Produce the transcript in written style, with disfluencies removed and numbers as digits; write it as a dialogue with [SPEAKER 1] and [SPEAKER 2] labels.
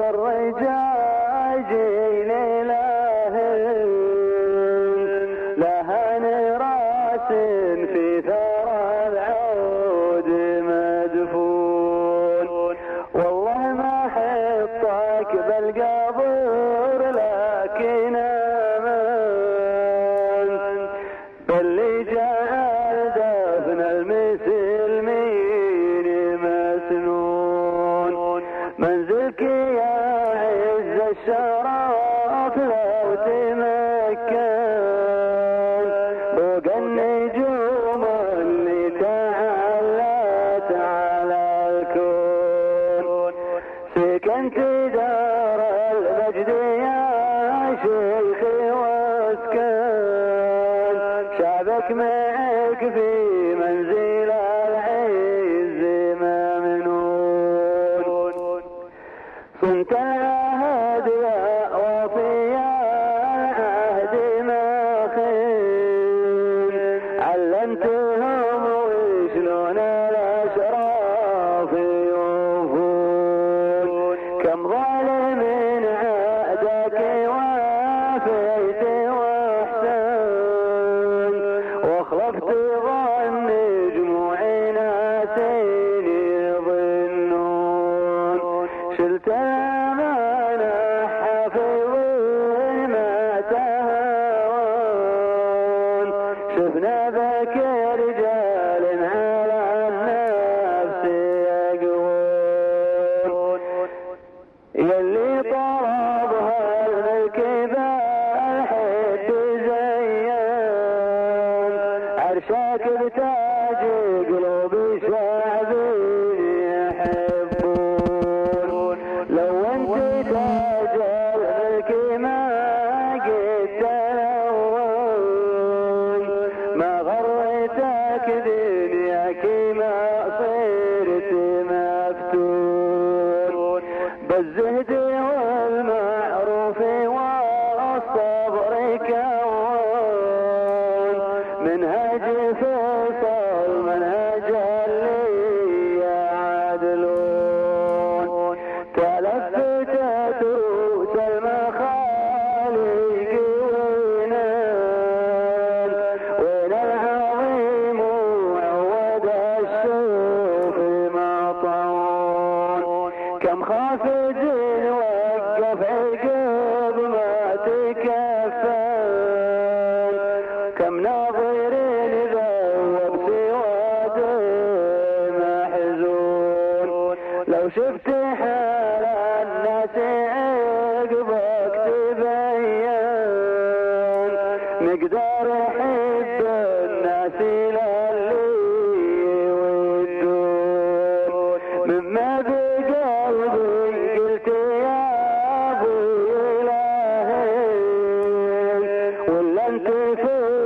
[SPEAKER 1] الرجال جيل لاهن لها نراس في ثرى العود مدفون. والله ما حطك بالقبر لكن امان باللي جعل دفن المسلمين مسنون. منزلك يا عز الشرف لو تمكن فوق النجوم اللي تعلت على الكون. سكنت دار المجد يا شيخي واسكن شعبك معك في منزل العز ممنون. صنت العهد يا وفي العهد ما خين علمتهم وشلون الاشراف يوفون. كم ظالم عادك وافيت واحسن واخلفت ظن جموع ناسين يظنون. شلت الامانه حافظين ما تهاون شفنا ذاك رجال على النفس يقوون. يلي طلبها الملك بالحب زين عرشك بتاج قلوب شعب يحبون. لو انت تاج الملك ما قد تلون ما غرتك دنياك ما صرت مفتون. بالزهد والمعروف والصبر كون منهج فيصل منهج اللي يعدلون. تلفتت رؤوس المخالق وين العظيم وعود الشوف مطعون. كم خافج وقف عقب ما تكفل كم ناظر ذوب سواد محزون. لو شفت حال الناس عقبك تبين مقدار حب الناس للي يودون. مما بقلبي قلت يا ابو الهي ولا انت في